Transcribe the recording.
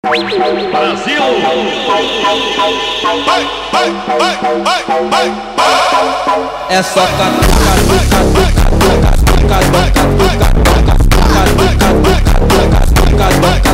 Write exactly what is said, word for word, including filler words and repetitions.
Brasil! Vai, vai, vai, vai, vai, vai. É só catuca, catuca, catuca, catuca, catuca, catuca, catuca, catuca, catuca, catuca,